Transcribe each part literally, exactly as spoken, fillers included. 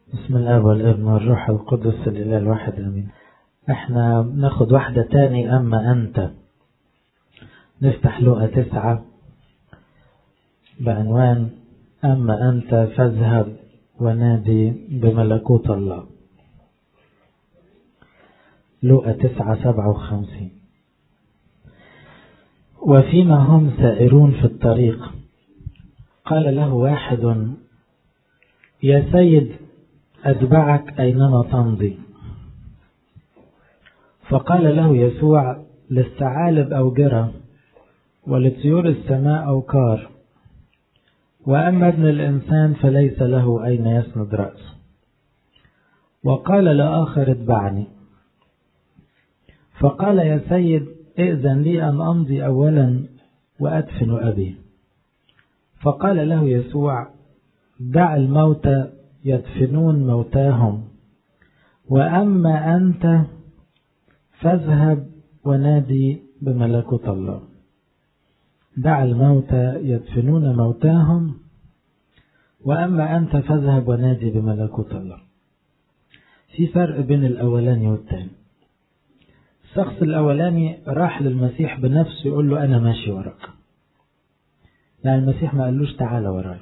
بسم الله والابن والروح القدس الإله الواحد آمين. احنا ناخد واحدة تاني. أما أنت نفتح لقا تسعة بعنوان أما أنت فاذهب ونادي بملكوت الله. لقا تسعة سبعة وخمسين. وفيما هم سائرون في الطريق قال له واحد: يا سيد أتبعك أينما تمضي. فقال له يسوع: للثعالب أوجرة ولطيور السماء أوقار، وأما ابن الإنسان فليس له أين يسند رأسه. وقال لآخر: اتبعني. فقال: يا سيد ائذن لي أن أمضي أولا وأدفن أبي. فقال له يسوع: دع الموتى يدفنون موتاهم، وأما أنت فاذهب ونادي بملكوت الله. دع الموتى يدفنون موتاهم، وأما أنت فاذهب ونادي بملكوت الله. في فرق بين الأولاني والتاني. الشخص الأولاني راح للمسيح بنفسه يقول له أنا ماشي وراك، يعني المسيح ما قالوش تعالى وراي.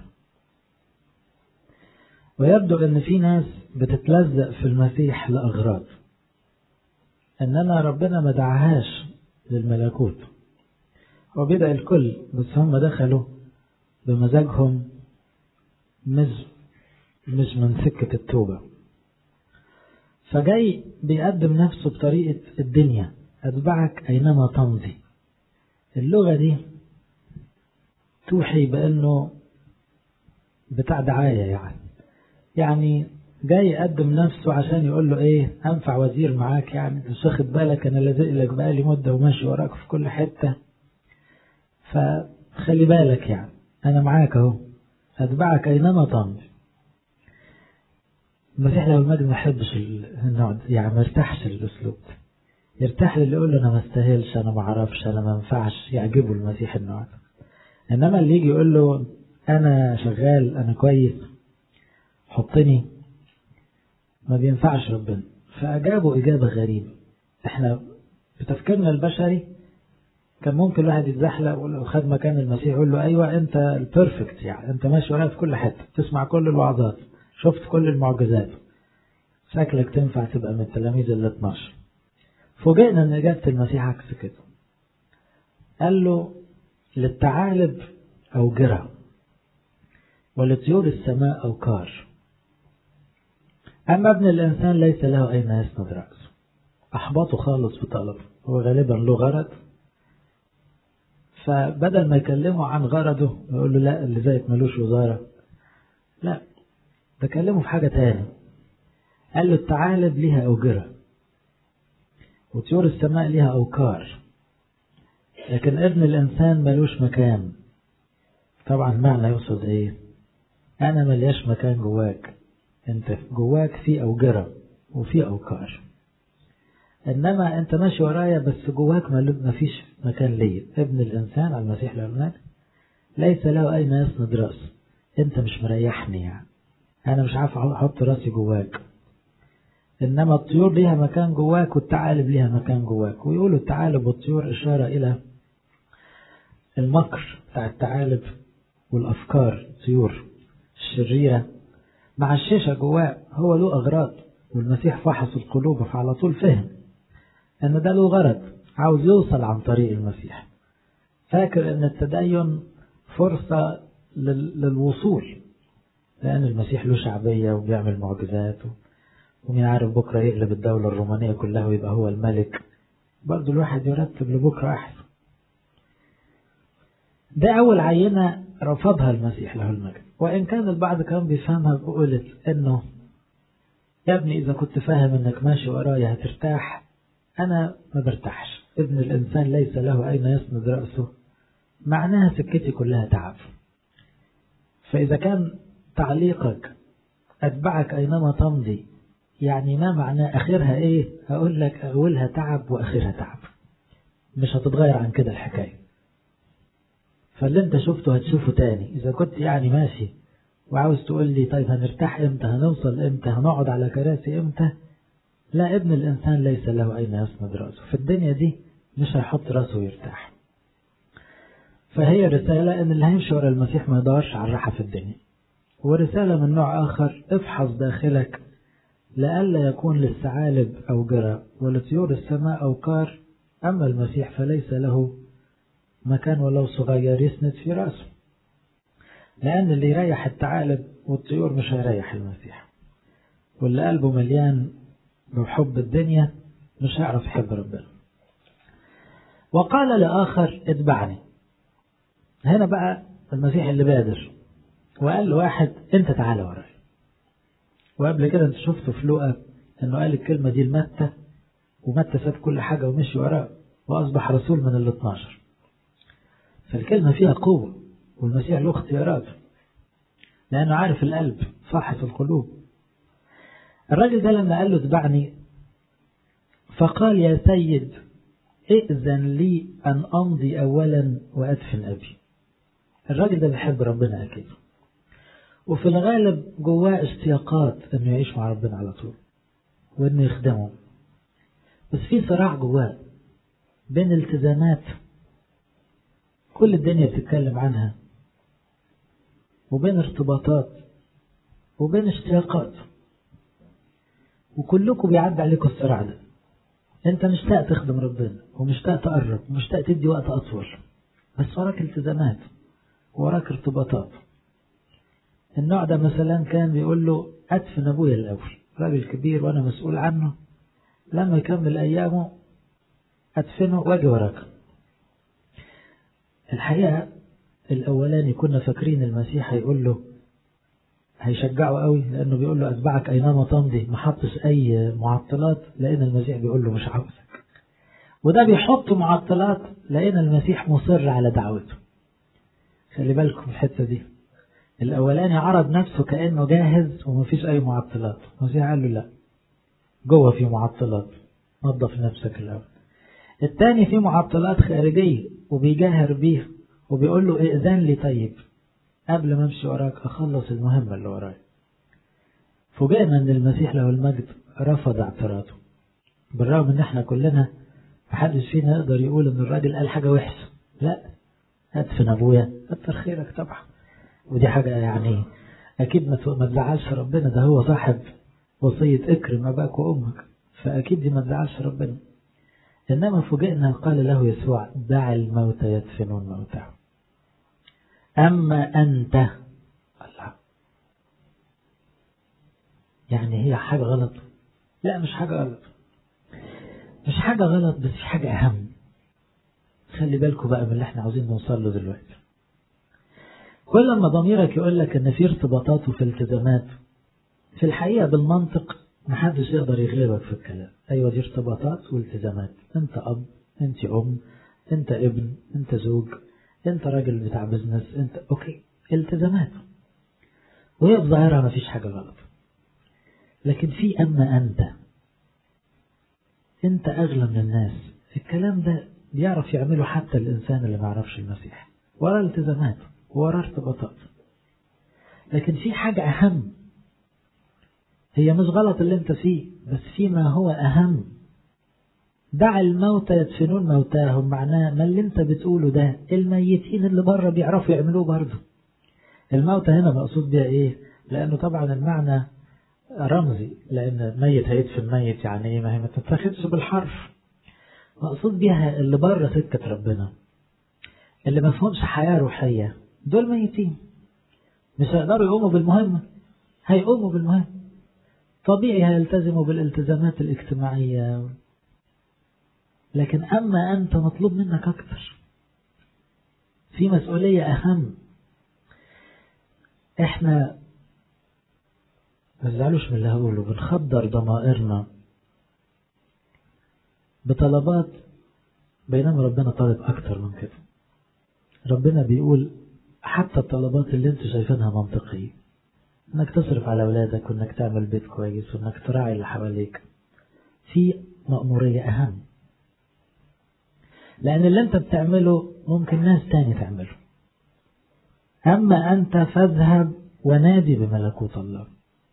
ويبدو أن في ناس بتتلزق في المسيح لأغراض، إنما ربنا ما دعاهاش للملكوت. هو بيدعي الكل، بس هم دخلوا بمزاجهم، مش مش من سكة التوبة. فجاي بيقدم نفسه بطريقة الدنيا: أتبعك أينما تمضي. اللغة دي توحي بأنه بتاع دعاية، يعني يعني جاي يقدم نفسه عشان يقول له ايه، انفع وزير معاك، يعني مش واخد بالك انا لازق لك بقالي مدة وماشي وراك في كل حتة، فخلي بالك، يعني انا معاك اهو، اتبعك اينما تمضي. المسيح لو المجد ما يحبش النوع، يعني ما يرتاحش الاسلوب، يرتاح للي يقول له انا ما استاهلش، انا ما اعرفش، انا ما ينفعش. يعجبه المسيح النوع. انما اللي يجي يقول له انا شغال، انا كويس، حطني، ما بينفعش ربنا. فأجابوا إجابة غريبة. احنا بتفكيرنا البشري كان ممكن الواحد يتزحلق ولو خد مكان المسيح يقول له ايوه انت البرفكت، يعني انت ماشي ورايا في كل حته، تسمع كل الوعظات، شفت كل المعجزات، شكلك تنفع تبقى من التلاميذ ال اثناشر. فوجئنا ان اجابه المسيح عكس كده. قال له: للثعالب أوجرة ولطيور السماء أوقار، أما ابن الإنسان ليس له أين يسند رأسه. أحبطه خالص في طلبه، هو غالبا له غرض، فبدل ما يكلمه عن غرضه يقول له لا اللي زيك ملوش وزارة، لا ده كلمه في حاجة تاني. قال له الثعالب ليها أوجرة وطيور السماء ليها أوقار، لكن ابن الإنسان ملوش مكان. طبعا معنى يقصد ايه؟ أنا ملياش مكان جواك، انت جواك في أوجرة وفي أوقار، إنما أنت ماشي ورايا بس جواك ما فيش مكان لي. ابن الإنسان على المسيح لأمناك ليس له أين يسند رأسه. أنت مش مريحني، يعني أنا مش عارف أحط رأسي جواك. إنما الطيور ليها مكان جواك والثعالب ليها مكان جواك. ويقولوا الثعالب والطيور إشارة إلى المكر بتاع الثعالب والأفكار، الطيور الشريرة مع الشيشة جواه. هو له أغراض، والمسيح فحص القلوب فعلى طول فهم أن ده له غرض، عاوز يوصل عن طريق المسيح. فاكر أن التدين فرصة للوصول، لأن المسيح له شعبية وبيعمل معجزات، ومين عارف بكرة يقلب الدولة الرومانية كلها ويبقى هو الملك. برضو الواحد يرتب لبكرة أحسن. ده أول عينة رفضها المسيح له المجد، وإن كان البعض كان بيفهمها بقولة أنه يا ابني إذا كنت فاهم أنك ماشي ورايا هترتاح، أنا ما برتاحش. ابن الإنسان ليس له أين يسند رأسه، معناها سكتي كلها تعب. فإذا كان تعليقك أتبعك أينما تمضي، يعني ما معناه آخرها إيه؟ هقول لك أولها تعب وآخرها تعب، مش هتتغير عن كده الحكاية. فاللي انت شفته هتشوفه تاني. إذا كنت يعني ماشي وعاوز تقول لي طيب هنرتاح امتى، هنوصل امتى، هنقعد على كراسي امتى؟ لا، ابن الإنسان ليس له أين يسند رأسه. في الدنيا دي مش هيحط رأسه ويرتاح. فهي رسالة ان اللي هيمشي ورا المسيح ما يدورش على الراحة في الدنيا. ورسالة من نوع آخر، افحص داخلك لئلا يكون للثعالب أوجرة ولطيور السماء أوقار، أما المسيح فليس له مكان ولو صغير يسند في رأسه. لأن اللي يريح الثعالب والطيور مش هيريح المسيح، واللي قلبه مليان بحب الدنيا مش هيعرف يحب ربنا. وقال لآخر اتبعني. هنا بقى المسيح اللي بادر وقال لواحد انت تعالى وراي. وقبل كده انت شفته في لوقا انه قال الكلمة دي لمتى، ومتى ساب كل حاجة ومشي وراه واصبح رسول من ال اثناشر. فالكلمة فيها قوة، والمسيح له اختيارات لانه عارف القلب، فاحص القلوب. الراجل ده لما قال له اتبعني فقال يا سيد ائذن لي ان امضي اولا وادفن ابي. الراجل ده بيحب ربنا اكيد، وفي الغالب جواه اشتياقات انه يعيش مع ربنا على طول وانه يخدمه، بس في صراع جواه بين التزامات كل الدنيا بتتكلم عنها، وبين ارتباطات، وبين اشتياقات. وكلكم بيعدي عليكم الصراع ده. انت مشتاق تخدم ربنا ومشتاق تقرب ومشتاق تدي وقت اطول، بس وراك التزامات وراك ارتباطات. النوع ده مثلا كان بيقول له ادفن ابويا الاول، راجل كبير وانا مسؤول عنه، لما يكمل ايامه ادفنه واجي وراك. الحقيقة الاولاني كنا فاكرين المسيح هيقول له هيشجعه قوي، لانه بيقول له اتبعك اينما تمضي، ما حطش اي معطلات، لان المسيح بيقول له مش عاوزك. وده بيحط معطلات لان المسيح مصر على دعوته. خلي بالكم الحتة دي. الاولاني عرض نفسه كأنه جاهز ومفيش اي معطلات، المسيح قال له لا، جوه في معطلات، نظف نفسك الاول. الثاني في معطلات خارجية وبيجاهر بيه وبيقول له ائذن لي طيب قبل ما امشي وراك اخلص المهمة اللي وراي. فوجئنا ان المسيح له المجد رفض اعتراضه، بالرغم ان احنا كلنا محدش فينا يقدر يقول ان الراجل قال حاجة وحشة. لا، ادفن ابويا كتر خيرك طبعا، ودي حاجة يعني اكيد ما تزعلش ربنا، ده هو صاحب وصية اكرم اباك وامك، فاكيد دي ما تزعلش ربنا. انما فوجئنا قال له يسوع دع الموت يدفنون موتهم، اما انت. الله، يعني هي حاجة غلط؟ لا مش حاجة غلط، مش حاجة غلط، بس في حاجة اهم. خلي بالكم بقى من اللي احنا عاوزين نوصل له دلوقتي. كل ما ضميرك يقول لك ان في ارتباطات وفي التزامات، في الحقيقة بالمنطق محدش يقدر يغلبك في الكلام. ايوه دي ارتباطات والتزامات، انت اب، انت ام، انت ابن، انت زوج، انت راجل بتاع بزنس، انت اوكي التزامات، وهي بظاهرها ما فيش حاجة غلط. لكن في اما انت، انت اغلى من الناس. الكلام ده بيعرف يعمله حتى الانسان اللي ما يعرفش المسيح، ورا التزامات ورا ارتباطات. لكن في حاجة اهم، هي مش غلط اللي انت فيه، بس في ما هو اهم. دع الموتى يدفنون موتاهم، معناه ما اللي انت بتقوله ده الميتين اللي بره بيعرفوا يعملوه برضه. الموتى هنا مقصود بها ايه؟ لانه طبعا المعنى رمزي، لان ميت هيدفن ميت، يعني ايه؟ ما هي ما تتاخدش بالحرف. مقصود بها اللي بره سكة ربنا، اللي ما فهمش حياة روحية، دول ميتين، مش هيقدروا يقوموا بالمهمة. هيقوموا بالمهمة طبيعي، هيلتزموا بالالتزامات الاجتماعية، لكن أما أنت مطلوب منك أكتر، في مسؤولية أهم. إحنا ما تزعلوش من اللي هقوله، بنخدر ضمائرنا بطلبات بينما ربنا طالب أكتر من كده. ربنا بيقول حتى الطلبات اللي انت شايفينها منطقية، انك تصرف على أولادك، وانك تعمل بيت كويس، وانك تراعي اللي حواليك، في مأمورية أهم، لأن اللي انت بتعمله ممكن ناس تاني تعمله. أما أنت فاذهب ونادي بملكوت الله.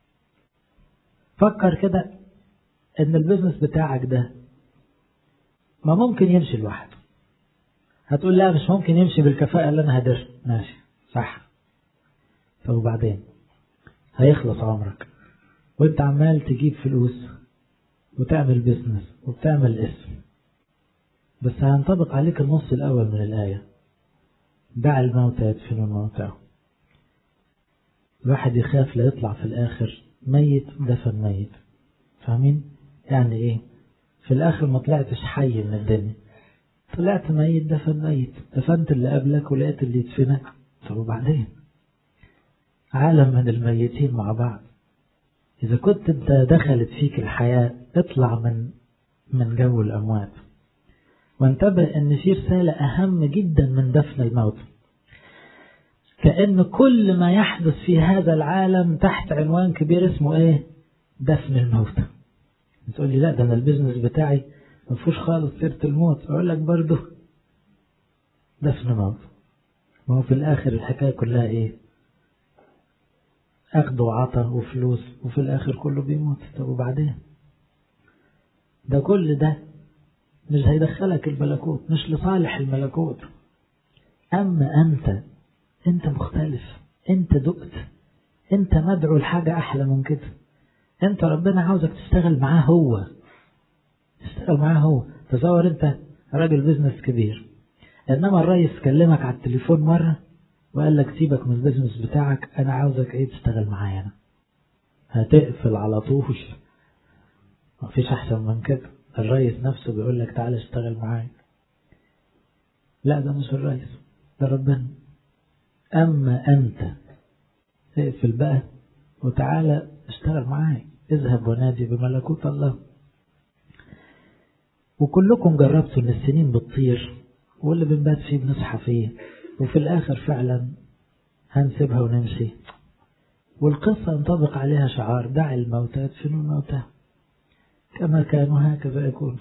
فكر كده ان البزنس بتاعك ده ما ممكن يمشي لوحده. هتقول لا مش ممكن يمشي بالكفاءة اللي انا هدرها، ماشي صح. طب وبعدين هيخلص عمرك وانت عمال تجيب فلوس وتعمل بزنس وبتعمل اسم، بس هينطبق عليك النص الاول من الآية: دع الموتى يدفنون موتاهم. الواحد يخاف لا يطلع في الاخر ميت دفن ميت. فاهمين يعني ايه؟ في الاخر ما طلعتش حي من الدنيا، طلعت ميت دفن ميت. دفنت اللي قبلك ولقيت اللي يدفنك. طب وبعدين؟ عالم من الميتين مع بعض. إذا كنت أنت دخلت فيك الحياة اطلع من من جو الأموات، وانتبه أن في رسالة أهم جدا من دفن الموت. كأن كل ما يحدث في هذا العالم تحت عنوان كبير اسمه إيه؟ دفن الموت. تقول لي لا ده أنا البيزنس بتاعي ما فيهوش خالص سيرة الموت. أقول لك برضه دفن موت. ما هو في الآخر الحكاية كلها إيه؟ أخذ وعطا وفلوس، وفي الآخر كله بيموت. طب وبعدين؟ ده كل ده مش هيدخلك الملكوت، مش لصالح الملكوت. أما أنت أنت مختلف، أنت دقت، أنت مدعو لحاجة أحلى من كده. أنت ربنا عاوزك تشتغل معاه هو، تشتغل معاه هو. تصور أنت راجل بيزنس كبير، إنما الرئيس كلمك على التليفون مرة وقال لك سيبك من البيزنس بتاعك، أنا عاوزك إيه تشتغل معايا أنا. هتقفل على طول. مفيش أحسن من كده. الرئيس نفسه بيقول لك تعالى اشتغل معايا. لا ده مش الرئيس، ده ربنا. أما أنت اقفل بقى وتعالى اشتغل معايا. اذهب ونادي بملكوت الله. وكلكم جربتوا ان السنين بتطير واللي بنبات فيه بنصحى فيه، وفي الآخر فعلا هنسيبها ونمشي. والقصة ينطبق عليها شعار: دع الموتى يدفنون موتاهم، كما كانوا هكذا يكون.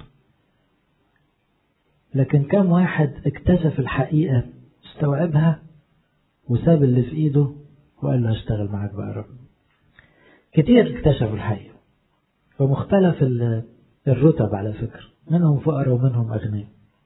لكن كم واحد اكتشف الحقيقة استوعبها وساب اللي في ايده وقال له هشتغل معاك بقى رب. كتير اكتشفوا الحقيقة ومختلف الرتب على فكرة، منهم فقراء ومنهم أغنياء.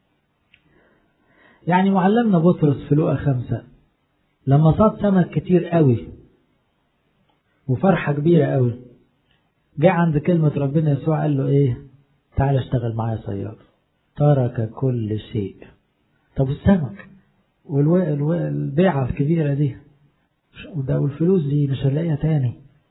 يعني معلمنا بطرس في لوقا خمسة لما صاد سمك كتير قوي وفرحة كبيرة قوي، جاء عند كلمة ربنا يسوع قال له ايه؟ تعال اشتغل معايا صياد. ترك كل شيء. طب السمك والبيعة الكبيرة دي وده والفلوس دي مش هنلاقيها تاني.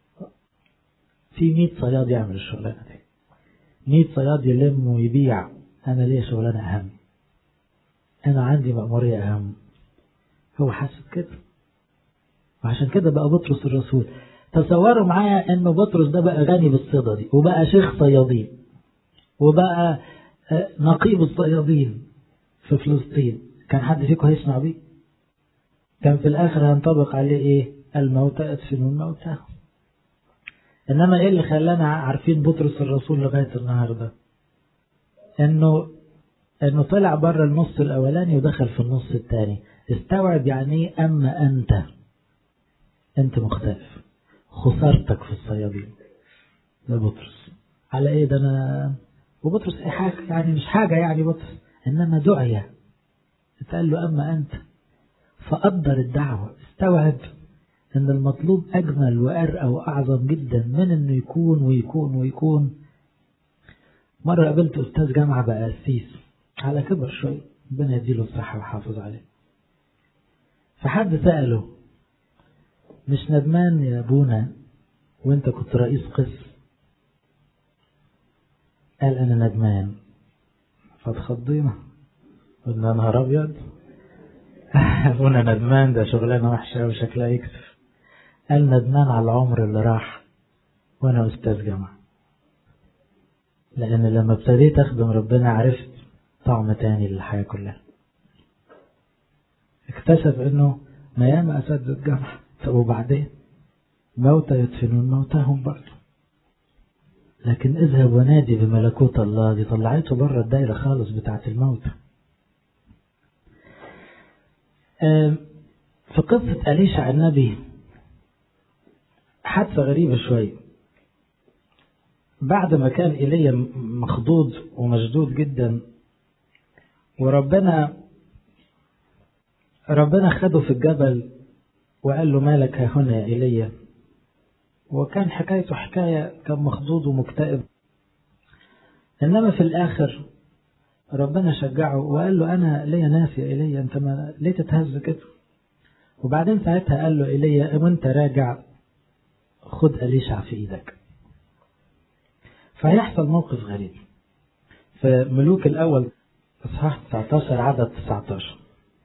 في مية صياد يعمل الشغلانة دي، مية صياد يلم ويبيع. أنا ليه شغلانة أهم؟ أنا عندي مأمورية أهم. هو حاسب كده، وعشان كده بقى بطرس الرسول. تصوروا معايا إنه بطرس ده بقى غني بالصيدة دي، وبقى شيخ صيادين، وبقى نقيب الصيادين في فلسطين. كان حد فيكم هيسمع بيه؟ كان في الآخر هينطبق عليه إيه؟ الموتى يدفنون موتاهم. إنما إيه اللي خلانا عارفين بطرس الرسول لغاية النهاردة؟ إنه إنه طلع بره النص الأولاني ودخل في النص الثاني. استوعب يعني إيه أما أنت. أنت مختلف. خسارتك في الصيادين. ده بطرس. على إيه ده أنا؟ وبطرس إيه حاجة يعني مش حاجة يعني بطرس، إنما دعية. قال له أما أنت. فقدر الدعوة. استوعب إن المطلوب أجمل وأرقى وأعظم جدا من إنه يكون ويكون ويكون. مرة قابلت أستاذ جامعة بقى قسيس على كبر شوي، ربنا يديله الصحة ويحافظ عليه. فحد سأله: مش ندمان يا أبونا وأنت كنت رئيس قسم؟ قال أنا ندمان. فاتخضينا قلنا نهار أبيض. أبونا ندمان؟ ده شغلانة وحشة وشكلها يكسف. قال ندمان على العمر اللي راح وأنا أستاذ جامعة، لأن لما ابتديت أخدم ربنا عرفت طعم تاني للحياة كلها. اكتشف إنه ما ياما أساتذة جامعة. طب وبعدين؟ موتى يدفنون موتاهم برضه. لكن اذهب ونادي بملكوت الله دي طلعته بره الدائرة خالص بتاعة الموت. في قصة أليشع النبي حادثة غريبة شوية. بعد ما كان إيليا مخضوض ومشدود جدا، وربنا ربنا خده في الجبل وقال له مالك ها هنا يا إيليا، وكان حكايته حكاية كان مخضوض ومكتئب. إنما في الآخر ربنا شجعه وقال له أنا ليا ناس يا إيليا، أنت ما ليه تتهز كده؟ وبعدين ساعتها قال له إيليا وأنت راجع خد أليشع في إيدك. فهيحصل موقف غريب في ملوك الأول إصحاح تسعة عشر عدد تسعة عشر.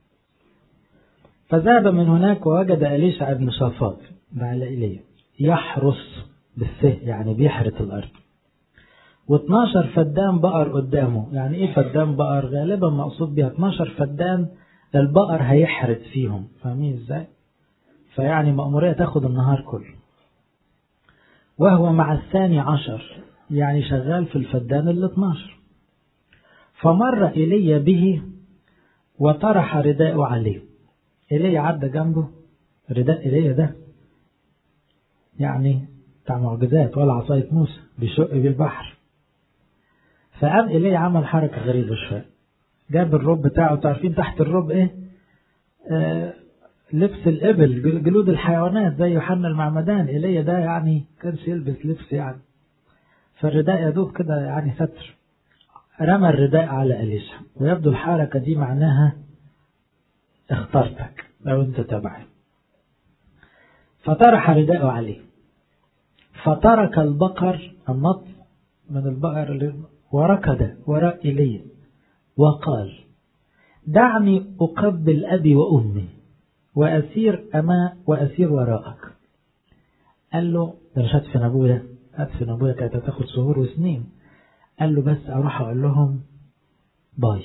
فذهب من هناك ووجد أليشع ابن شافاط بعد إيليا يحرس بالسه، يعني بيحرث الأرض، واثناشر فدان بقر قدامه. يعني إيه فدان بقر؟ غالبا مقصود بها اثناشر فدان البقر هيحرث فيهم، فاهمين إزاي؟ فيعني مأمورية تاخد النهار كله. وهو مع الثاني عشر، يعني شغال في الفدان ال اثناشر. فمر إيليا به وطرح رداءه عليه. إيليا عدى جنبه، رداء إيليا ده يعني بتاع معجزات ولا عصاية موسى بيشق بالبحر. فقام إيليا عمل حركة غريبة شوية، جاب الرب بتاعه. تعرفين تحت الرب إيه؟ آه لبس الإبل، جلود الحيوانات زي يوحنا المعمدان. إيليا ده يعني كانش يلبس لبس يعني، فالرداء يدوب كده يعني ستر. رمى الرداء على أليشع، ويبدو الحركة دي معناها اخترتك لو انت تبعي. فطرح رداءه عليه، فترك البقر النط من البقر وركض وراء إيليا وقال دعني أقبل أبي وأمي وأسير أما وأسير وراءك. قال له ده مش هدفن أبويا، هدفن أبويا كانت هتاخد شهور وسنين. قال له بس أروح أقول لهم باي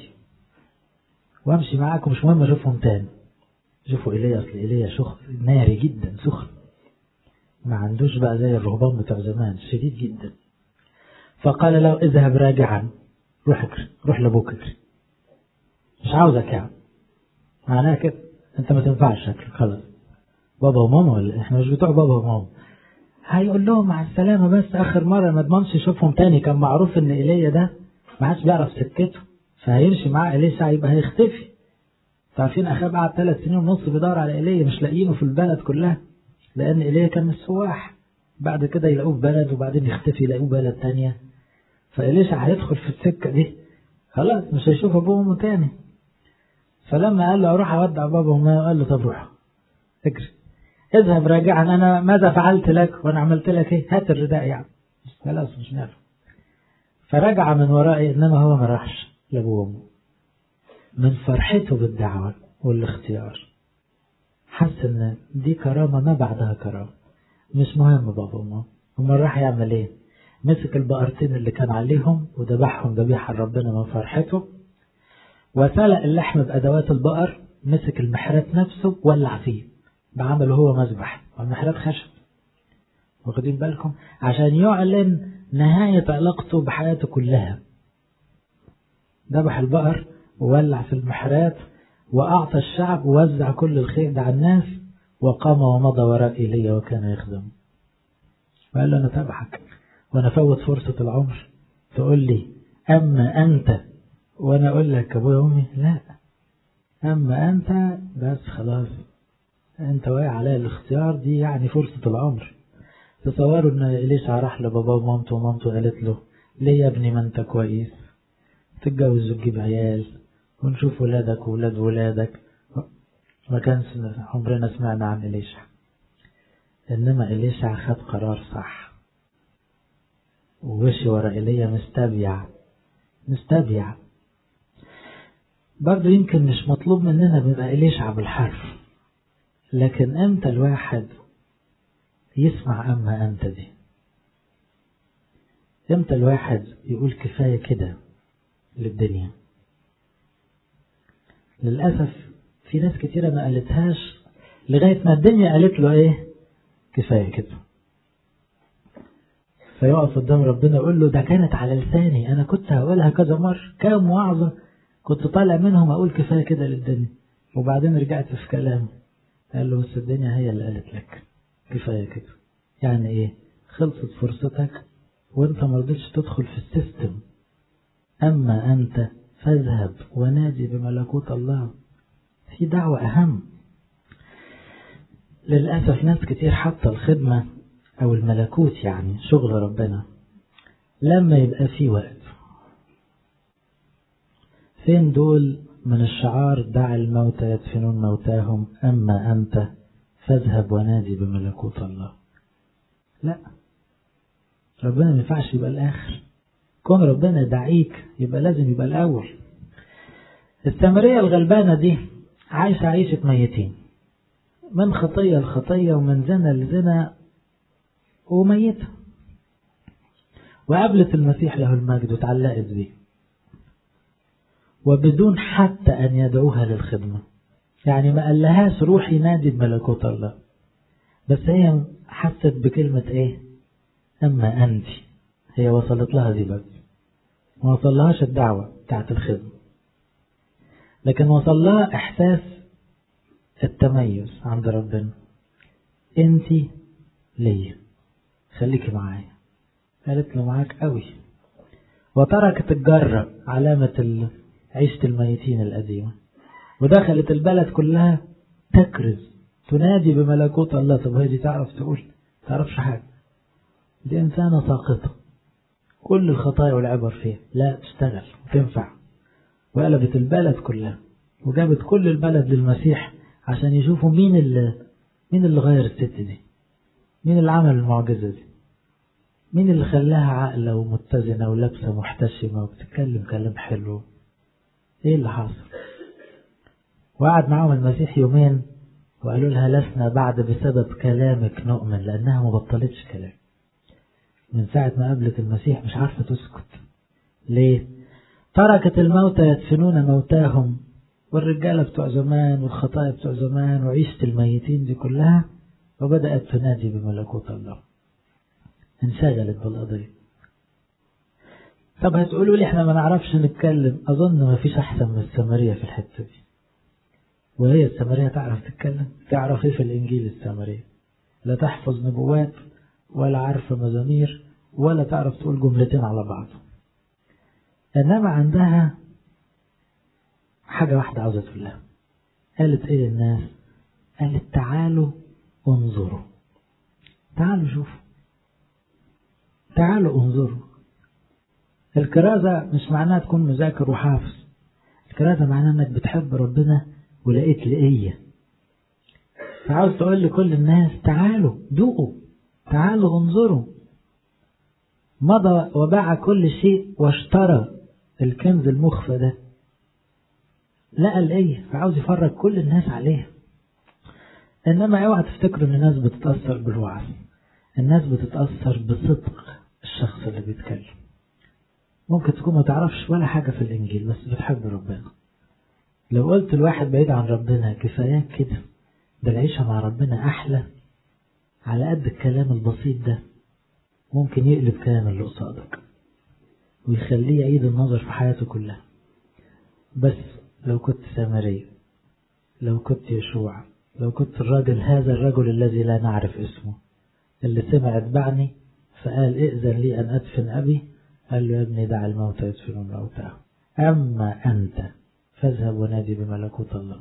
وأمشي معاكم، مش مهم أشوفهم تاني. شوفوا إيليا، أصل إيليا شخص ناري جدا، سخن، ما عندوش بقى زي الرهبان بتاع زمان، شديد جدا. فقال له اذهب راجعا، روح اجري، روح لابوك اجري، مش عاوزك يعني. معناها كده انت ما تنفعش شكلك، خلاص بابا وماما، ولا احنا مش بتوع بابا وماما. هيقول لهم مع السلامة، بس اخر مرة ما اضمنش يشوفهم تاني. كان معروف ان إيليا ده ما حدش بيعرف سكته، فهيمشي معاه إليشع يبقى هيختفي. تعرفين أخاب قعد ثلاث سنين ونص بيدور على إيليا، مش لاقيينه في البلد كلها، لأن إيليا كان السواح. بعد كده يلاقوه في بلد وبعدين يختفي يلاقوه بلد تانية. فإليشع هيدخل في السكة دي، خلاص مش هيشوف أبوه وأمه تاني. فلما قال له أروح أودع بابا وما، قال له طب روح اجري، اذهب راجعا، أنا ماذا فعلت لك وأنا عملت لك إيه؟ هات الرداء يعني، خلاص مش نافع. فرجع من ورائه، إنما هو ما راحش لأبوه وأمه من فرحته بالدعوة والاختيار. حس إن دي كرامة ما بعدها كرامة، مش مهم بابا وماما. وما راح يعمل إيه؟ مسك البقرتين اللي كان عليهم وذبحهم ذبيحة ربنا من فرحته، وسلق اللحم بأدوات البقر، مسك المحرات نفسه ولع فيه، بعمله هو مذبح، والمحرات خشب، واخدين بالكم؟ عشان يعلن نهاية علاقته بحياته كلها. ذبح البقر وولع في المحرات وأعطى الشعب ووزع كل الخير ده على الناس، وقام ومضى وراء إيليا وكان يخدم. وقال له أنا تبعك وأنا فوت فرصة العمر تقول لي أما أنت وأنا أقول لك أبويا وأمي؟ لا، أما أنت بس خلاص، أنت واقع على الاختيار دي، يعني فرصة العمر. تصوروا أن إليشع راح لبابا ومامته، ومامته قالت له ليه يا ابني ما أنت كويس، تتجوز وتجيب عيال ونشوف ولادك وولاد ولادك. ما كانش عمرنا سمعنا عن إليشع. إنما إليشع خد قرار صح ووشي ورا إيليا مستبيع مستبيع. برضو يمكن مش مطلوب مننا بيبقى إليشع بالحرف، لكن امتى الواحد يسمع أما أنت دي؟ امتى الواحد يقول كفاية كده للدنيا؟ للأسف في ناس كتيرة ما قالتهاش لغاية ما الدنيا قالت له ايه؟ كفاية كده. فيقف قدام ربنا يقول له ده كانت على لساني، انا كنت هقولها كذا مرة، كام وعظة كنت طالع منهم اقول كفاية كده للدنيا، وبعدين رجعت في كلامي. قال له بس الدنيا هي اللي قالت لك كفاية كده. يعني ايه؟ خلصت فرصتك وانت مرضتش تدخل في السيستم. اما انت فاذهب ونادي بملكوت الله. في دعوة اهم. للأسف ناس كتير حتى الخدمة او الملكوت يعني شغل ربنا لما يبقى في وقت. فين دول من الشعار دع الموتى يدفنون موتاهم أما أنت فاذهب ونادي بملكوت الله؟ لا، ربنا ما ينفعش يبقى الآخر. كون ربنا دعيك يبقى لازم يبقى الأول. السامرية الغلبانة دي عايشة عيشة ميتين، من خطية لخطية ومن زنا لزنا وميتة، وقابلت المسيح له المجد وتعلقت بيه وبدون حتى أن يدعوها للخدمة. يعني ما قالهاش روحي نادي بملكوت الله، بس هي حست بكلمة ايه؟ أما أنت. هي وصلت لها دي بس، ما وصلهاش الدعوة بتاعت الخدمة، لكن وصل لها إحساس التميز عند ربنا. انت ليا، خليكي معايا. قالت له معاك قوي، وتركت الجرة علامة عيشة الميتين القديمة، ودخلت البلد كلها تكرز تنادي بملكوت الله. طب هي دي تعرف تقول؟ تعرفش حاجة، دي إنسانة ساقطة كل الخطايا والعبر فيها، لا تشتغل وتنفع. وقلبت البلد كلها وجابت كل البلد للمسيح عشان يشوفوا مين اللي مين اللي غير الست دي، مين اللي عمل المعجزة دي، مين اللي خلاها عاقلة ومتزنة ولابسة محتشمة وبتتكلم كلام حلو. ايه اللي حصل؟ وقعد معهم المسيح يومين وقالوا لها لسنا بعد بسبب كلامك نؤمن، لأنها ما بطلتش كلام. من ساعة ما قابلت المسيح مش عارفة تسكت. ليه؟ تركت الموتى يدفنون موتاهم، والرجالة بتوع زمان والخطايا بتوع زمان وعيشة الميتين دي كلها، وبدأت تنادي بملكوت الله. انشغلت بالقضية. طب هتقولوا لي احنا ما نعرفش نتكلم. أظن ما فيش أحسن من السامرية في الحتة دي. وهي السامرية تعرف تتكلم؟ تعرف ايه في الإنجيل السامرية؟ لا تحفظ نبوات ولا عارفة مزامير ولا تعرف تقول جملتين على بعض، إنما عندها حاجة واحدة عاوزة تقولها. قالت ايه للناس؟ قالت تعالوا انظروا، تعالوا شوفوا، تعالوا انظروا. الكرازة مش معناها تكون مذاكر وحافظ، الكرازة معناها انك بتحب ربنا ولقيت لقية، فعاوز تقول لكل الناس تعالوا دوقوا، تعالوا انظروا. مضى وباع كل شيء واشترى الكنز المخفى ده، لقى لقية، فعاوز يفرج كل الناس عليه. انما اوعى تفتكروا ان الناس بتتأثر بالوعظ، الناس بتتأثر بصدق الشخص اللي بيتكلم. ممكن تكون ما تعرفش ولا حاجة في الإنجيل بس بتحب ربنا. لو قلت الواحد بعيد عن ربنا كفاياك كده، ده العيشة مع ربنا أحلى، على قد الكلام البسيط ده ممكن يقلب كلام اللي قصادك ويخليه يعيد النظر في حياته كلها. بس لو كنت سامرية، لو كنت يشوع، لو كنت الراجل هذا الرجل الذي لا نعرف اسمه اللي سمع اتبعني فقال ائذن لي أن أدفن أبي، قال له يا ابني دع الموتى يدفنون موتاهم أما أنت فاذهب ونادي بملكوت الله.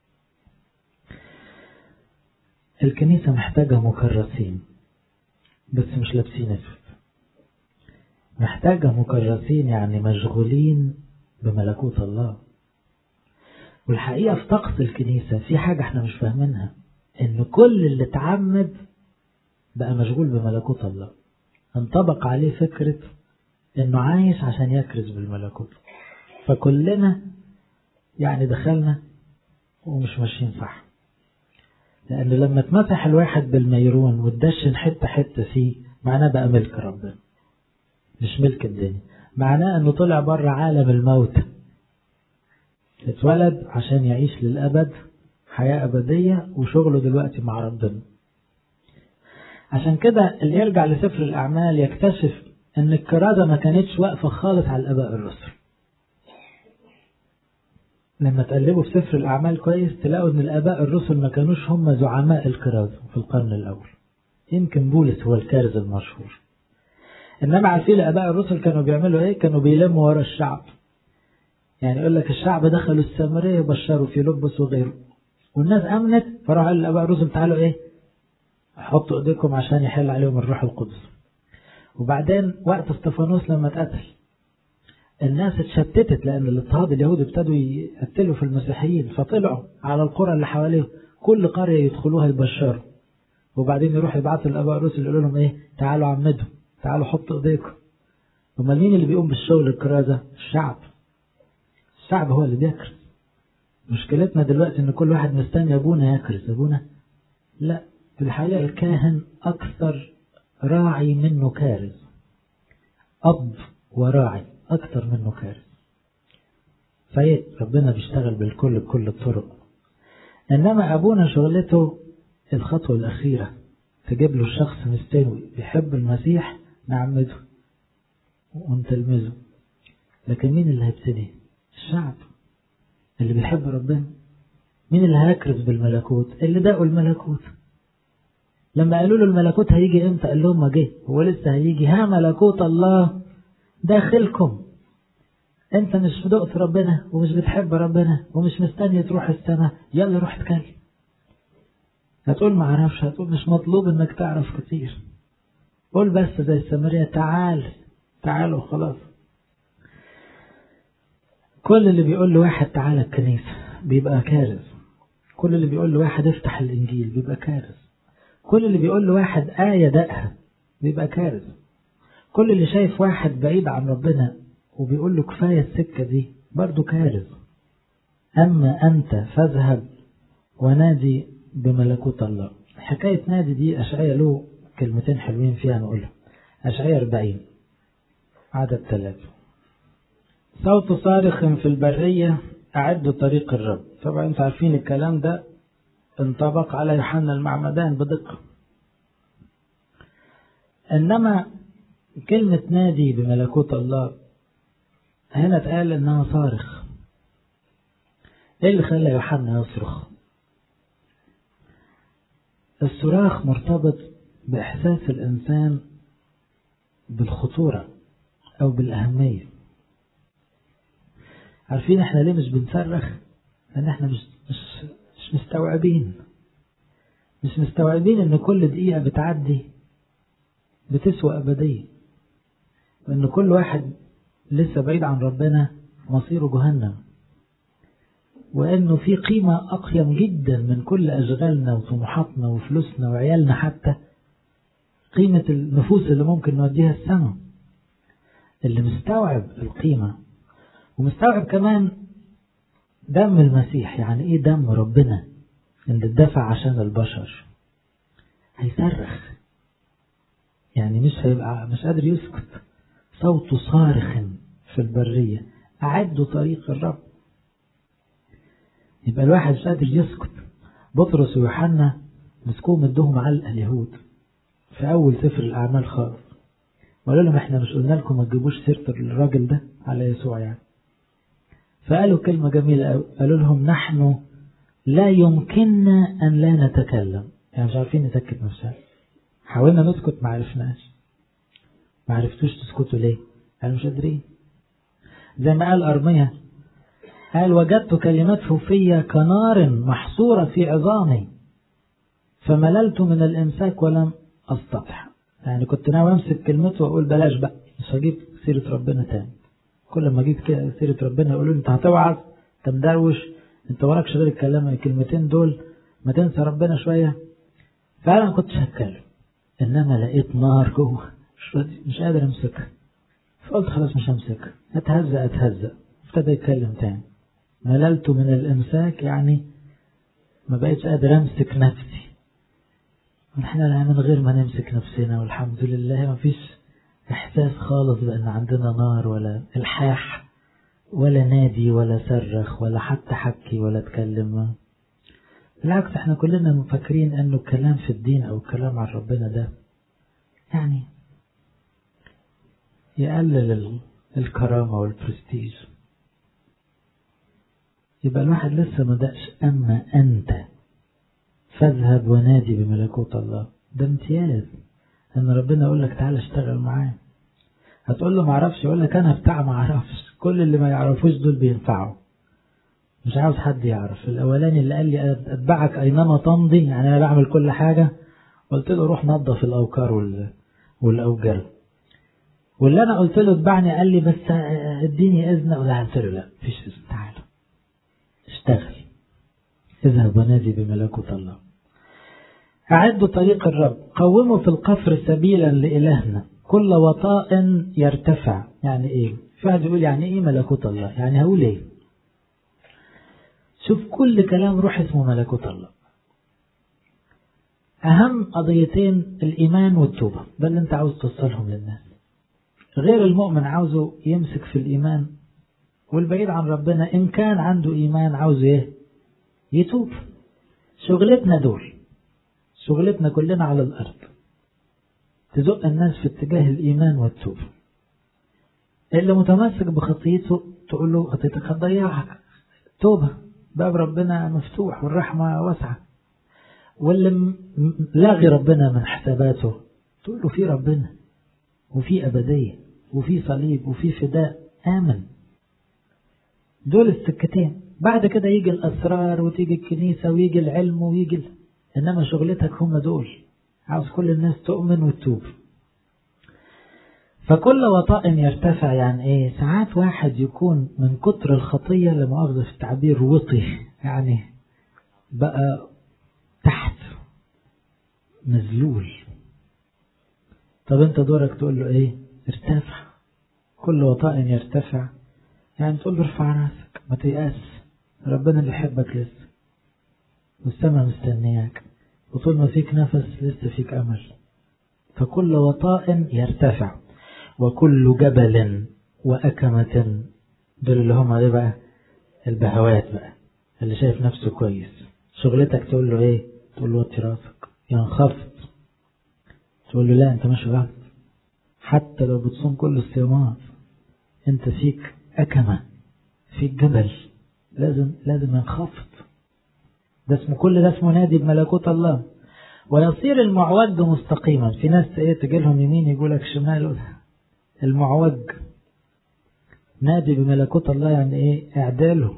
الكنيسة محتاجة مكرسين بس مش لابسين اسود، محتاجة مكرسين يعني مشغولين بملكوت الله. والحقيقة في طقس الكنيسة في حاجة احنا مش فاهمينها، ان كل اللي اتعمد بقى مشغول بملكوت الله، انطبق عليه فكرة انه عايش عشان يكرز بالملكوت. فكلنا يعني دخلنا ومش ماشيين صح، لأن لما اتمسح الواحد بالميرون وتدشن حتة حتة فيه معناه بقى ملك ربنا مش ملك الدنيا، معناه انه طلع بره عالم الموت، اتولد عشان يعيش للأبد حياة أبدية وشغله دلوقتي مع ربنا. عشان كده اللي يرجع لسفر الأعمال يكتشف ان الكرازة ما كانتش واقفة خالص على الآباء الرسل. لما تقلبوا في سفر الأعمال كويس تلاقوا ان الآباء الرسل ما كانوش هم زعماء الكرازة في القرن الأول، يمكن بولس هو الكارز المشهور. إنما عارفين الآباء الرسل كانوا بيعملوا إيه؟ كانوا بيلموا ورا الشعب. يعني يقول لك الشعب دخلوا السامرية بشروا في لبس وغيره، والناس أمنت، فراح قال الآباء الرسل تعالوا إيه؟ حطوا إيديكم عشان يحل عليهم الروح القدس. وبعدين وقت استفانوس لما اتقتل الناس اتشتتت، لأن الاضطهاد اليهودي ابتدوا يقتلوا في المسيحيين، فطلعوا على القرى اللي حواليهم، كل قرية يدخلوها يبشروا، وبعدين يروح يبعثوا الآباء الرسل يقولوا لهم إيه؟ تعالوا عمدوا، تعالوا حطوا إيديكم. ومال مين اللي بيقوم بالشغل الكرازة؟ الشعب. الشعب هو اللي بيكرز. مشكلتنا دلوقتي إن كل واحد مستني أبونا يكرز. أبونا لا، في الحقيقة الكاهن أكثر راعي منه كارز. أب وراعي أكثر منه كارز. فايت ربنا بيشتغل بالكل بكل الطرق. إنما أبونا شغلته الخطوة الأخيرة، تجيب له الشخص مستوي بيحب المسيح نعمده ونتلمذه. لكن مين اللي هيبتدي؟ الشعب اللي بيحب ربنا. مين اللي هيكرز بالملكوت؟ اللي داقوا الملكوت. لما قالوا له الملكوت هيجي امتى؟ قال لهم ما جه، هو لسه هيجي. ها ملكوت الله داخلكم. انت مش دقت ربنا ومش بتحب ربنا ومش مستني تروح السماء، يلا روح اتكلم. هتقول ما اعرفش، هتقول مش مطلوب انك تعرف كتير، قول بس زي السامرية تعال تعالوا خلاص. كل اللي بيقول له واحد تعالى الكنيسة بيبقى كارز. كل اللي بيقول له واحد افتح الانجيل بيبقى كارز. كل اللي بيقول له واحد آية دقها بيبقى كارز. كل اللي شايف واحد بعيد عن ربنا وبيقول له كفاية السكة دي برضو كارز. أما أنت فاذهب ونادي بملكوت الله. حكاية نادي دي أشعياء له كلمتين حلوين فيها نقولها. أشعياء أربعين عدد ثلاثة. صوت صارخ في البرية أعدوا طريق الرب. طبعا انتوا عارفين الكلام ده انطبق على يوحنا المعمدان بدقة. إنما كلمة نادي بملكوت الله هنا اتقال إنها صارخ. إيه اللي خلى يوحنا يصرخ؟ الصراخ مرتبط بإحساس الإنسان بالخطورة أو بالأهمية. عارفين إحنا ليه مش بنصرخ؟ لأن إحنا مش مش مش مستوعبين مش مستوعبين إن كل دقيقة بتعدي بتسوى أبدية، وإن كل واحد لسه بعيد عن ربنا مصيره جهنم، وإنه في قيمة أقيم جدا من كل أشغالنا وطموحاتنا وفلوسنا وعيالنا، حتى قيمة النفوس اللي ممكن نوديها السماء. اللي مستوعب القيمة ومستوعب كمان دم المسيح، يعني إيه دم ربنا اللي اتدفع عشان البشر، هيصرخ. يعني مش هيبقى مش قادر يسكت. صوت صارخ في البرية أعدوا طريق الرب. يبقى الواحد مش قادر يسكت. بطرس ويوحنا مسكوهم ادوهم علقة اليهود في أول سفر الأعمال خالص، وقالوا لهم احنا مش قلنا لكم ما تجيبوش سيرة الراجل ده على يسوع يعني. فقالوا كلمة جميلة، قالوا لهم نحن لا يمكننا أن لا نتكلم. يعني مش عارفين نتكت نفسنا. حاولنا نسكت ما عرفناش. ما عرفتوش تسكتوا ليه؟ قالوا مش قادرين. زي ما قال أرميا، قال وجدت كلمته في كنار محصورة في عظامي فمللت من الإمساك ولم أستطع. يعني كنت ناوي أمسك كلمته وأقول بلاش بقى، مش هجيب سيرة ربنا تاني. كل ما جيت كده سيرة ربنا يقولوا انت هتوعظ، انت مدروش، انت وراكش غير الكلام الكلمتين دول، ما تنسى ربنا شوية. فعلا ما كنتش هتكلم، انما لقيت نار جوه مش, مش قادر امسكها. فقلت خلاص مش همسكها، اتهزأ اتهزأ ابتدى يتكلم تاني. مللت من الامساك، يعني ما بقيتش قادر امسك نفسي. احنا من غير ما نمسك نفسنا والحمد لله ما فيش احساس خالص بان عندنا نار ولا الحاح ولا نادي ولا صرخ ولا حتى حكي ولا اتكلم. بالعكس احنا كلنا مفكرين انه الكلام في الدين او الكلام عن ربنا ده يعني يقلل الكرامة والبرستيج. يبقى الواحد لسه ما دقش. اما انت فاذهب ونادي بملكوت الله، ده امتياز ان ربنا يقول لك تعالى اشتغل معاه. هتقول له معرفش، يقول لك انا بتاع معرفش. كل اللي ما يعرفوش دول بينفعوا، مش عاوز حد يعرف. الاولاني اللي قال لي اتبعك اينما تمضي، يعني انا بعمل كل حاجة، قلت له روح نظف الاوكار والاوجال. واللي انا قلت له اتبعني قال لي بس اديني اذن، ولا قلت له لا مفيش اذن، تعالى اشتغل، اذهب ونادي بملكوت الله. أعدوا طريق الرب، قوموا في القفر سبيلا لإلهنا، كل وطاء يرتفع. يعني ايه؟ في واحد يقول يعني ايه ملكوت الله؟ يعني هقول ايه؟ شوف كل كلام روح اسمه ملكوت الله. أهم قضيتين الإيمان والتوبة، ده اللي انت عاوز توصلهم للناس. غير المؤمن عاوزه يمسك في الإيمان، والبعيد عن ربنا إن كان عنده إيمان عاوزه ايه؟ يتوب. شغلتنا دول، شغلتنا كلنا على الأرض، تزق الناس في اتجاه الإيمان والتوبة. اللي متمسك بخطيته تقول له خطيتك هتضيعك، توبة، باب ربنا مفتوح والرحمة واسعة. واللي لاغي ربنا من حساباته تقول له في ربنا وفي أبدية وفي صليب وفي فداء، آمن. دول السكتين. بعد كده يجي الأسرار وتيجي الكنيسة ويجي العلم ويجي ال... إنما شغلتك هم دول. عاوز كل الناس تؤمن وتتوب. فكل وطاء يرتفع يعني ايه؟ ساعات واحد يكون من كتر الخطية، لمؤاخذة في التعبير، وطي، يعني بقى تحت مذلول. طب انت دورك تقول له ايه؟ ارتفع. كل وطاء يرتفع يعني تقول له ارفع راسك، ما تيأس، ربنا اللي يحبك لسه، والسماء مستنياك، وطول ما فيك نفس لسه فيك امل. فكل وطاء يرتفع، وكل جبل وأكمة، دول اللي هم ايه بقى؟ البهوات بقى، اللي شايف نفسه كويس. شغلتك تقول له ايه؟ تقول له وطي راسك، ينخفض. تقول له لا انت مش غلط، حتى لو بتصوم كل الصيامات انت فيك أكمة، فيك جبل، لازم لازم ينخفض. ده اسمه، كل ده اسمه نادي بملكوت الله. ويصير المعوج مستقيما. في ناس ايه تجي لهم يمين يقولك شمال. المعوج نادي بملكوت الله يعني ايه؟ اعداله.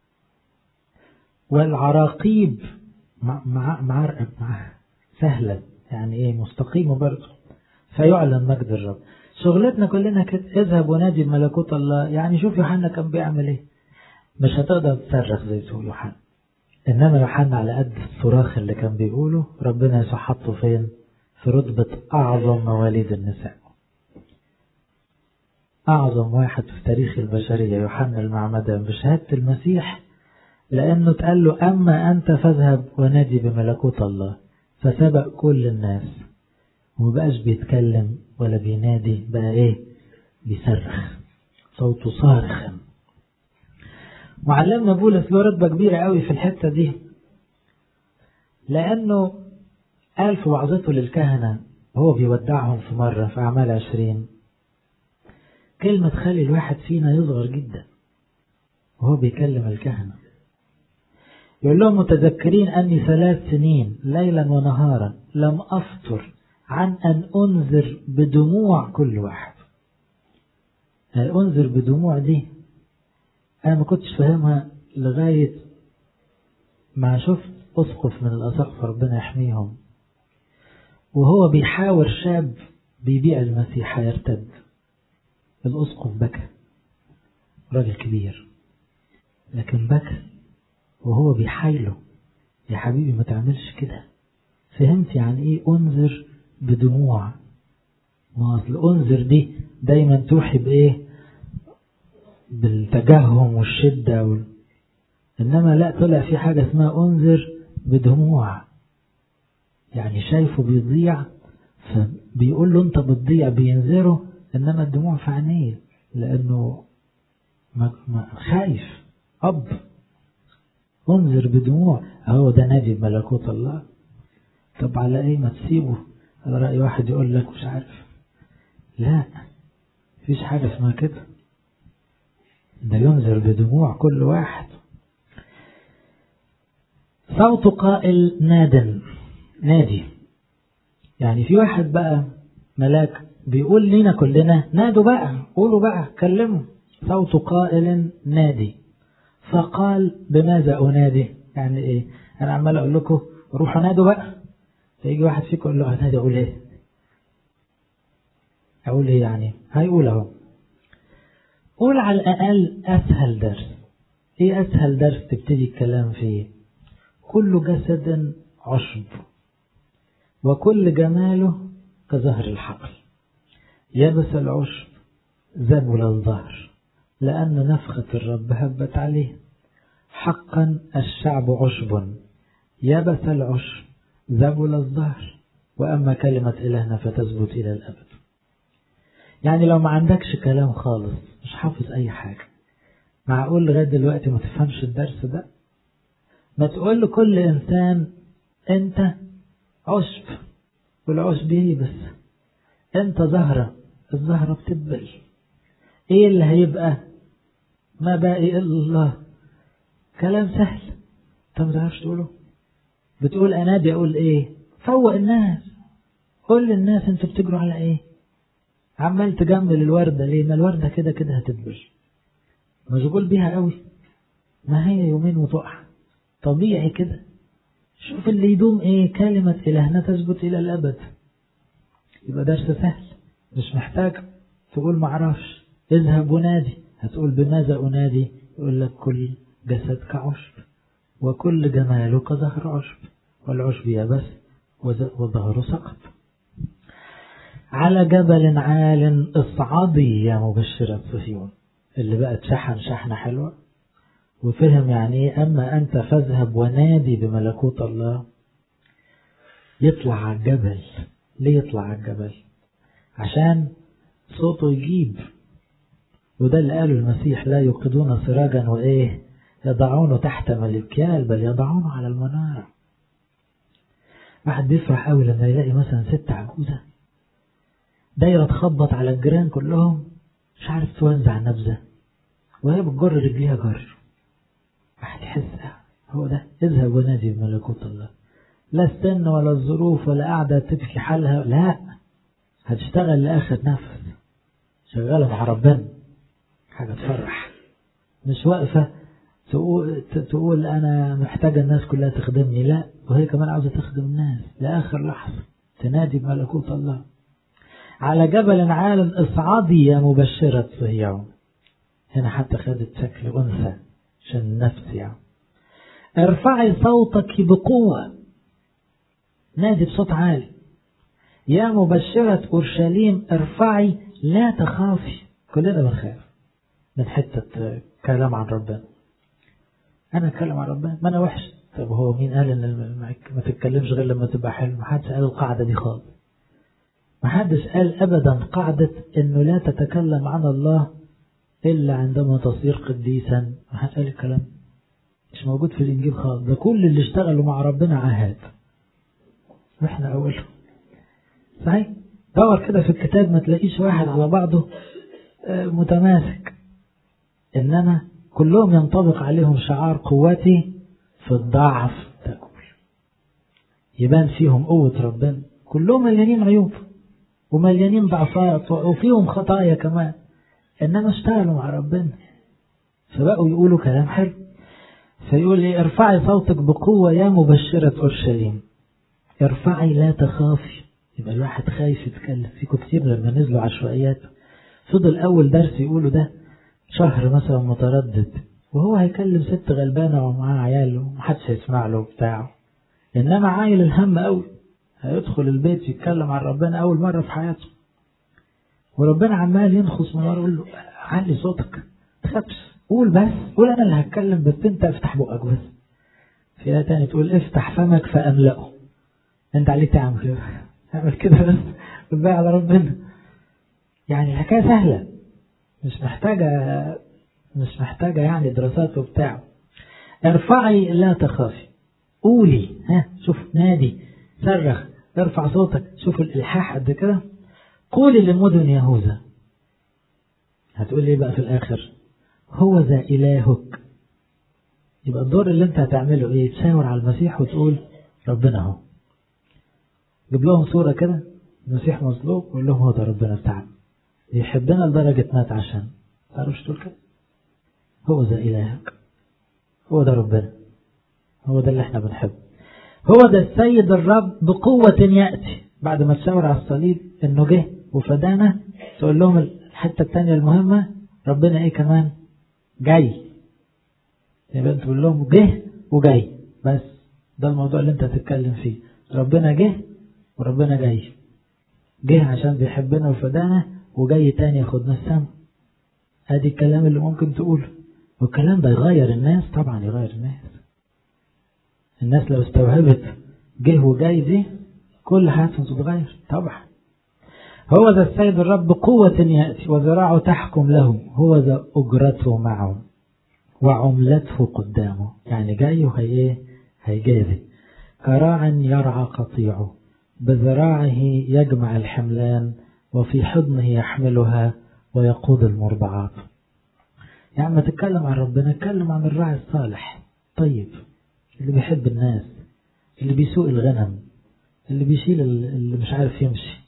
والعراقيب مع معرقب مع سهلا، يعني ايه؟ مستقيم برضه. فيعلن مجد الرب. شغلتنا كلنا كده، اذهب ونادي بملكوت الله. يعني شوف يوحنا كان بيعمل ايه. مش هتقدر تصرخ زي سوء يوحنا، انما يوحنا على قد الصراخ اللي كان بيقوله ربنا يسوع حطه فين؟ في رتبة اعظم مواليد النساء. أعظم واحد في تاريخ البشرية يوحنا المعمدان بشهادة المسيح، لأنه تقال له أما أنت فاذهب ونادي بملكوت الله، فسبق كل الناس ومبقاش بيتكلم ولا بينادي، بقى إيه؟ بيصرخ، صوته صارخا. معلمنا بولس له رتبة كبيرة قوي في الحتة دي، لأنه قال في وعظته للكهنة هو بيودعهم في مرة في أعمال عشرين كلمة تخلي الواحد فينا يصغر جدا وهو بيكلم الكهنة. يقول لهم متذكرين أني ثلاث سنين ليلا ونهارا لم أفطر عن أن أنذر بدموع كل واحد. أنذر بدموع دي أنا ما كنتش فاهمها لغاية ما شفت أسقف من الأساقفة ربنا يحميهم وهو بيحاور شاب بيبيع المسيح يرتد. الأسقف بكى، راجل كبير، لكن بكى وهو بيحايله، يا حبيبي ما تعملش كده. فهمت يعني ايه أنذر بدموع؟ ما أصل أنذر دي دايما توحي بإيه؟ بالتجهم والشدة وال... إنما لا، طلع في حاجة اسمها أنذر بدموع، يعني شايفه بيضيع فبيقول له أنت بتضيع، بينذره، إنما الدموع في عينيه لأنه ما ما خايف. أب أنذر بدموع، أهو ده نادي بملكوت الله. طب على إيه؟ ما تسيبه. على رأي واحد يقول لك مش عارف، لا، فيش حاجة اسمها كده، ده ينذر بدموع كل واحد. صوت قائل نادٍ، نادي، يعني في واحد بقى ملاك بيقول لنا كلنا نادوا بقى، قولوا بقى، كلموا. صوت قائل نادي، فقال بماذا أنادي؟ يعني إيه؟ أنا عمال أقول لكم روحوا نادوا بقى، فيجي واحد فيكم يقول له أنادي أقول إيه؟ أقول إيه يعني؟ هيقول أهو. قول على الأقل أسهل درس. إيه أسهل درس تبتدي الكلام فيه؟ كل جسد عشب وكل جماله كزهر الحقل، يبس العشب ذبل الظهر لأن نفخة الرب هبت عليه. حقا الشعب عشب يبس العشب ذبل الظهر، وأما كلمة إلهنا فتثبت إلى الأبد. يعني لو ما عندكش كلام خالص، مش حافظ أي حاجة، معقول لغاية دلوقتي ما تفهمش الدرس ده؟ ما تقول لكل إنسان أنت عشب والعشب يبس، أنت زهرة الزهرة بتدبل، إيه اللي هيبقى؟ ما باقي إلا الله. كلام سهل، أنت ما تعرفش تقوله. بتقول أنادي، أقول إيه؟ فوق الناس، قول للناس أنتوا بتجروا على إيه؟ عمال تجمل الوردة ليه؟ ما الوردة كده كده هتدبل، مشغول بيها قوي، ما هي يومين وتقع، طبيعي كده. شوف اللي يدوم إيه؟ كلمة إلهنا تثبت إلى الأبد. يبقى درس سهل، مش محتاج تقول معرفش. اذهب ونادي، هتقول بماذا أنادي؟ يقول لك كل جسد كعشب وكل جماله كظهر عشب، والعشب يبس وظهره سقط. على جبل عال اصعدي يا مبشرة صهيون. اللي بقت شحن شحنة حلوة وفهم يعني ايه أما أنت فاذهب ونادي بملكوت الله. يطلع على الجبل. ليه يطلع على الجبل؟ عشان صوته يجيب. وده اللي قاله المسيح لا يوقدون سراجا وإيه يضعونه تحت ملكيال بل يضعونه على المنارة. واحد بيفرح قوي لما يلاقي مثلا ست عجوزة دايرة تخبط على الجيران كلهم، مش عارف توزع نبذة وهي بتجر رجليها جر. واحد يحس هو ده اذهب ونادي بملكوت الله. لا السن ولا الظروف ولا قاعدة تبكي حالها، لا، هتشتغل لآخر نفس، شغالة مع ربنا، حاجة تفرح، مش واقفة تقول, تقول أنا محتاجة الناس كلها تخدمني، لا، وهي كمان عاوزة تخدم الناس لآخر لحظة، تنادي بملكوت الله. على جبل عال اصعدي يا مبشرة صهيون. هنا حتى خدت شكل أنثى عشان النفس يعني. ارفعي صوتك بقوة، نادي بصوت عالي. يا مبشرة أورشليم ارفعي لا تخافي. كلنا بنخاف من حتة كلام عن ربنا. أنا أتكلم عن ربنا ما أنا وحش. طب هو مين قال إن ما تتكلمش غير لما تبقى حلو؟ ما حدش قال القاعدة دي خالص. ما حدش قال أبدا قاعدة إنه لا تتكلم عن الله إلا عندما تصير قديسا. ما حدش قال الكلام، مش موجود في الإنجيل خالص. ده كل اللي اشتغلوا مع ربنا عهاد، وإحنا أولهم. صحيح؟ دور كده في الكتاب ما تلاقيش واحد على بعضه متماسك، إنما كلهم ينطبق عليهم شعار قوتي في الضعف تكون. يبان فيهم قوة ربنا. كلهم مليانين عيوب ومليانين ضعفات وفيهم خطايا كمان، إنما اشتغلوا مع ربنا فبقوا يقولوا كلام حلو. فيقول لي ارفعي صوتك بقوة يا مبشرة أورشليم. ارفعي لا تخافي. يبقى الواحد خايف يتكلم. في كتير لما نزلوا عشوائيات فضل أول درس يقوله ده شهر مثلا متردد، وهو هيكلم ست غلبانة ومعاه عياله ومحدش هيسمع له بتاعه. إنما عايل الهم قوي، هيدخل البيت يتكلم عن ربنا أول مرة في حياته، وربنا عمال ينخص من ورا يقول له علي صوتك، تخافش، قول بس، قول أنا اللي هتكلم بس أنت افتح بقك بس. في آية تانية تقول افتح فمك فأملأه. أنت عليك تعمل كده، تعمل كده بس وتبقى على ربنا. يعني الحكاية سهلة، مش محتاجة مش محتاجة يعني دراسات وبتاع. ارفعي لا تخافي، قولي، ها شوف، نادي، صرخ، ارفع صوتك. شوف الإلحاح قد كده. قولي لمدن يهوذا. هتقول لي بقى في الآخر هو ذا إلهك. يبقى الدور اللي انت هتعمله ايه؟ تشاور على المسيح وتقول ربنا هو. جيب لهم صورة كده المسيح مصلوب وقول لهم هو ده ربنا بتاعنا يحبنا لدرجة مات عشان تعرفش تقول كده. هو ده إلهك، هو ده ربنا، هو ده اللي احنا بنحبه. هو ده السيد الرب بقوة يأتي. بعد ما تشاور على الصليب انه جه وفدانا، تقول لهم الحتة التانية المهمة ربنا ايه كمان جاي. يبقى انت تقول لهم جه وجاي، بس ده الموضوع اللي انت هتتكلم فيه. ربنا جه وربنا جاي. جه عشان بيحبنا وفدانا، وجاي تاني ياخدنا السما. ادي الكلام اللي ممكن تقوله، والكلام ده يغير الناس طبعا، يغير الناس. الناس لو استوعبت جه وجاي دي كل حياتهم تتغير طبعا. هو ذا السيد الرب بقوة يأتي وذراعه تحكم له، هو ذا أجرته معه وعملته قدامه. يعني جاي وهي هيجازي. كراع يرعى قطيعه، بذراعه يجمع الحملان، وفي حضنه يحملها ويقود المرضعات. يعني ما تتكلم عن ربنا، اتكلم عن الراعي الصالح طيب، اللي بيحب الناس، اللي بيسوق الغنم، اللي بيشيل اللي مش عارف يمشي.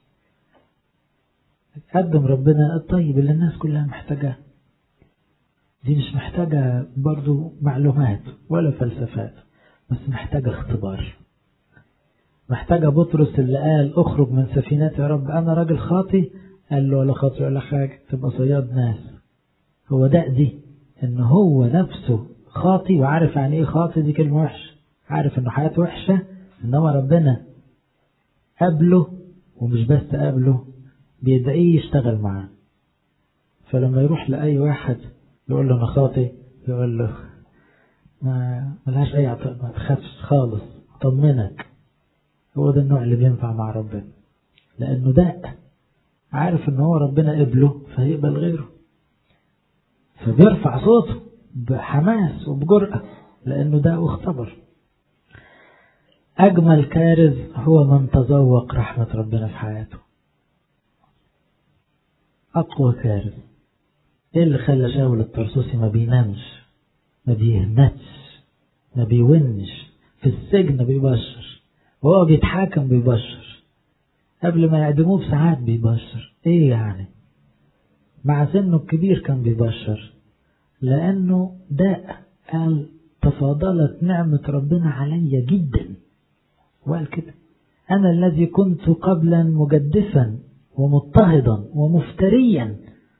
قدم ربنا الطيب اللي الناس كلها محتاجاه. دي مش محتاجة برضو معلومات ولا فلسفات، بس محتاجة اختبار. محتاجة بطرس اللي قال اخرج من سفينتي يا رب انا راجل خاطي، قال له ولا خاطي ولا حاجة، تبقى صياد ناس. هو ده دي ان هو نفسه خاطي وعارف يعني ايه خاطي، دي كلمة وحشة، عارف انه حياته وحشة، انما ربنا قابله، ومش بس قابله بيدعيه يشتغل معاه. فلما يروح لأي واحد يقول له أنا خاطي، يقول له ما ملهاش أي عطاء، ما تخافش خالص، طمنك. هو ده النوع اللي بينفع مع ربنا، لأنه ده عارف إن هو ربنا قبله فهيقبل غيره، فبيرفع صوته بحماس وبجرأة لأنه ده اختبر. أجمل كارز هو من تذوق رحمة ربنا في حياته. أقوى كارز إيه اللي خلى شاول الطرسوسي ما بينامش، ما بيهنتش، ما بيونش، في السجن بيبشر، وهو بيتحاكم بيبشر، قبل ما يعدموه بساعات بيبشر. إيه يعني؟ مع سنه الكبير كان بيبشر، لأنه ده قال تفاضلت نعمة ربنا علي جدا، وقال كده أنا الذي كنت قبلا مجدفا ومضطهدا ومفتريا.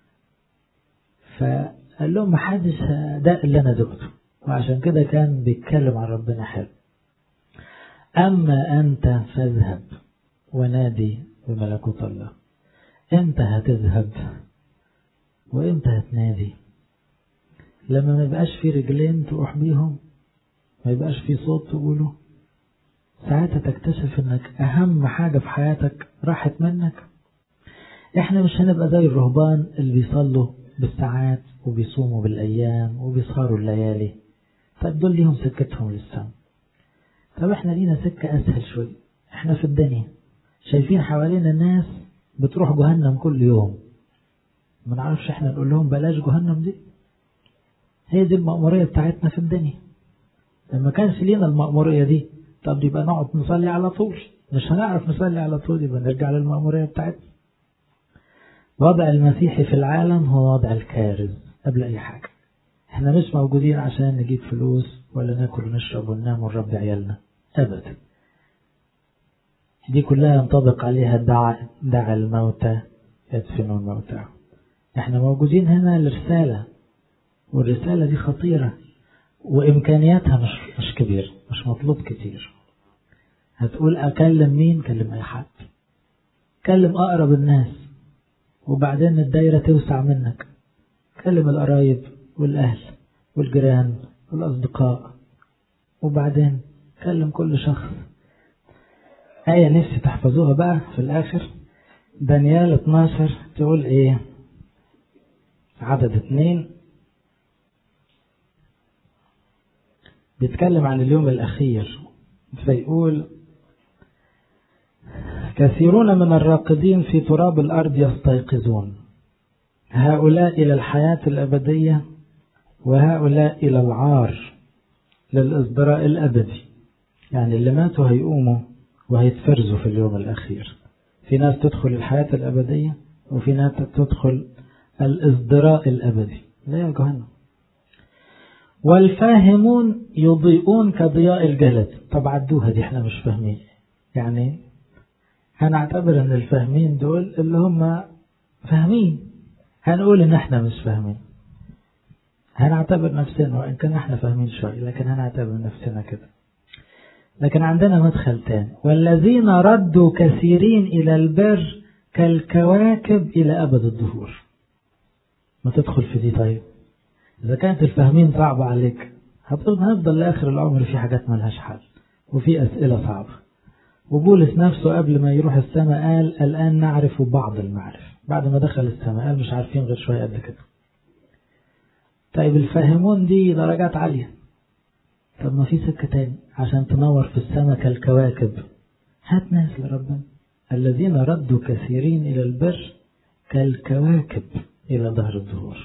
فقال لهم محدش ده اللي أنا دقته، وعشان كده كان بيتكلم عن ربنا حلو. أما أنت فاذهب ونادي بملكوت الله. أنت هتذهب وأنت هتنادي. لما ما يبقاش في رجلين تروح بيهم، ما يبقاش في صوت تقوله، ساعتها تكتشف انك اهم حاجة في حياتك راحت منك. احنا مش هنبقى زي الرهبان اللي بيصلوا بالساعات وبيصوموا بالايام وبيسهروا الليالي. طيب دول ليهم سكتهم للسما. طب احنا لينا سكة اسهل شوي. احنا في الدنيا شايفين حوالينا الناس بتروح جهنم كل يوم، ما نعرفش احنا نقول لهم بلاش جهنم دي. هي دي المأمورية بتاعتنا في الدنيا. لما كانش لينا المأمورية دي، طب يبقى نقعد نصلي على طول، مش هنعرف نصلي على طول، يبقى نرجع للمأمورية بتاعتنا. وضع المسيحي في العالم هو وضع الكارز قبل أي حاجة. احنا مش موجودين عشان نجيب فلوس ولا ناكل ونشرب وننام ونربي عيالنا أبدا. دي كلها ينطبق عليها دع دع الموتى يدفنوا الموتى. احنا موجودين هنا لرسالة، والرسالة دي خطيرة وإمكانياتها مش مش كبير، مش مطلوب كتير. هتقول أكلم مين؟ كلم أي حد، كلم أقرب الناس، وبعدين الدايرة توسع منك. كلم القرايب والأهل والجيران والأصدقاء، وبعدين كلم كل شخص. آية نفسي تحفظوها بقى في الآخر، دانيال اتناشر تقول إيه؟ عدد اتنين بيتكلم عن اليوم الأخير، فيقول كثيرون من الراقدين في تراب الأرض يستيقظون، هؤلاء إلى الحياة الأبدية وهؤلاء إلى العار للإصدراء الأبدي. يعني اللي ماتوا هيقوموا وهيتفرزوا في اليوم الأخير. في ناس تدخل الحياة الأبدية وفي ناس تدخل الازدراء الأبدي لا جهنم. والفاهمون يضيئون كضياء الجلد. طب عدوها دي احنا مش فاهمين، يعني هنعتبر ان الفاهمين دول اللي هم فاهمين، هنقول ان احنا مش فاهمين، هنعتبر نفسنا وان كان احنا فاهمين شوية لكن هنعتبر نفسنا كده. لكن عندنا مدخل تاني، والذين ردوا كثيرين الى البر كالكواكب الى ابد الدهور. ما تدخل في دي. طيب إذا كانت الفهمين صعبة عليك هنفضل لآخر العمر في حاجات ملهاش حل وفي أسئلة صعبة. وبولس نفسه قبل ما يروح السماء قال الآن نعرف بعض المعرفة. بعد ما دخل السماء قال مش عارفين غير شوية قد كده. طيب الفاهمون دي درجات عالية. طب ما في سكة تاني عشان تنور في السماء كالكواكب. هات ناس لربنا. الذين ردوا كثيرين إلى البر كالكواكب إلى ظهر الظهور.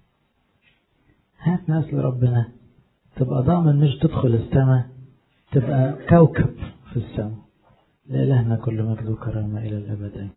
هات ناس لربنا تبقى ضامن مش تدخل السماء، تبقى كوكب في السماء. لإلهنا كل مجد وكرامة إلى الأبد.